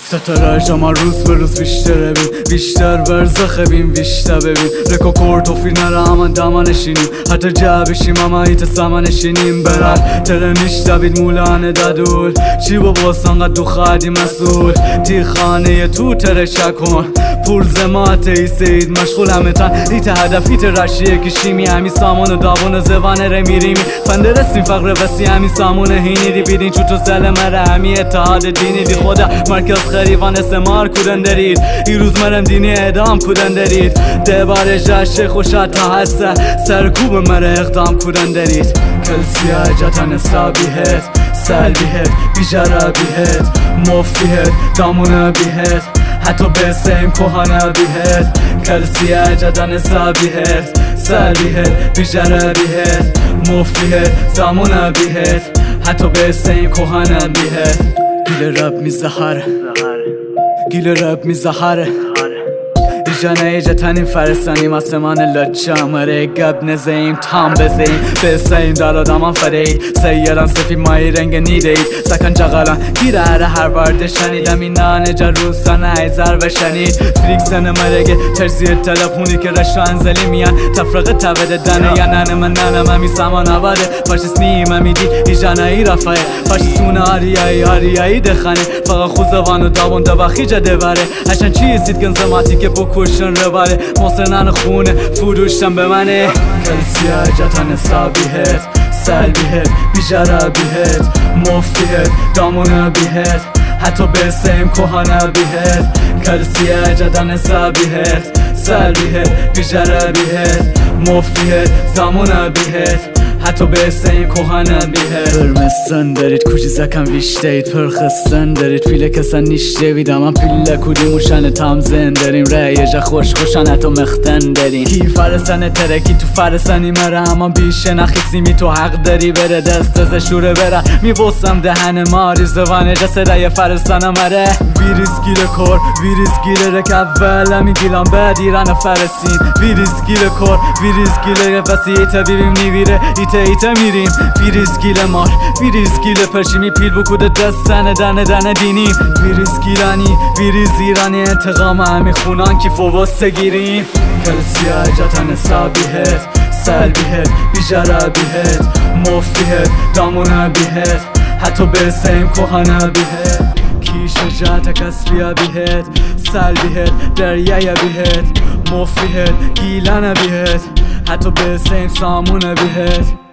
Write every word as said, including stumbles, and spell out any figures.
تتراجع ما روز به روز بیشتره بین بیشتر برزخه بین بیشتر ببین رکو کرد و فی نره همان دما نشینیم حتی جبشیم اما ایت سما نشینیم برد تره نیشتا بید مولانه دادول چی با باسان قد دو خادی مسئول تی خانه تو تره شکن پور زمات ای سید مشغول همه تن ایت هدف ایت رشیه کشیمی همی سامون و داون زوانه ره میریمی فنده رسیم فقر بسی همی سامون هینی دی بیدین چو تو زل مره همی اتحاد دینی دی خدا مرکز خریبان استمار کودن دارید ای روز مرم دینی اعدام کودن دارید ده بار جشه خوشت تا هسته سرکوب مره اقدام کودن دارید کلسیه جتن سابیهت سلبیهت بیجربیهت مفیهت دامونه بیهت حتی بسیم کوهانه بیهت کلسیه جتن سابیهت سلبیهت بیجربیهت مفیهت دامونه بیهت حتی بسیم کوهانه بیهت گیل رب میزهره گیل رب میزهره جانه ایجا تنیم فرستانیم آسمان لچه مره گب نزیم تام بزیم بسیم دارا دامان فرید سیران سفی مایی رنگ نیدید سکن جغالان گیره هر هر وارد شنیدم این نانه جا روستانه ایزار بشنید فریکسن مرگه ترسی تلپونی که رشو انزلی میان تفرق تبده دانه یا نانه من نانه ممی سامان آباده پاشس نیم امیدی ایجانه ای رفایه پاشسون آریایی آریایی دخانه فقط خوزوان و دابون دباخی جده باره هشن چیزید گنزماتی که بکو کشن رواره محسنان خونه فروشتن به منه کلسیه جتن سابیهت سلبیهت بیجربیهت مفیهت دامونه بیهت حتی بسیم کوهانه بیهت کلسیه جتن سابیهت سلبیهت بیجربیهت مفیهت دامونه بیهت حتی بسیم کوهانه بیهت برمستن دارید کجی زکم ویشتید پرخستن دارید پیله کسن نیشته ویدم هم پیله کودی موشن تام زن داریم ریجه خوش خوشن حتی مختن داریم کی فرسن ترکی تو فرسنی مره اما بیشه نخیسیمی تو حق داری بره دست از شوره بره میبوسم دهن ماری زوانه جسده یه فرسنه مره ویریز گیره کر ویریز گیره رک اول همی گیلان بعد ایران فرسین ویریز گیره کر ویریز گیره فسی ایتا بیبیم نیویره ایتا ایتا میریم ویریز گیله مار ویریز گیله پرشیمی پیل بکوده دستن دنه دنه دینیم ویریز گیرانی ویریز ایرانی انتقام همی خونان کی فواسته گیریم کلسیه جتن سابیهت سلبیهت بیجربیهت مفیهت دامونه بیهت حتی بسیم کوهانه بیهت کیش جت کسبیه بیهت سلبیهت دریه بیهت مفیهت گیلنه بیهت حتی بسیم سامونه بیهت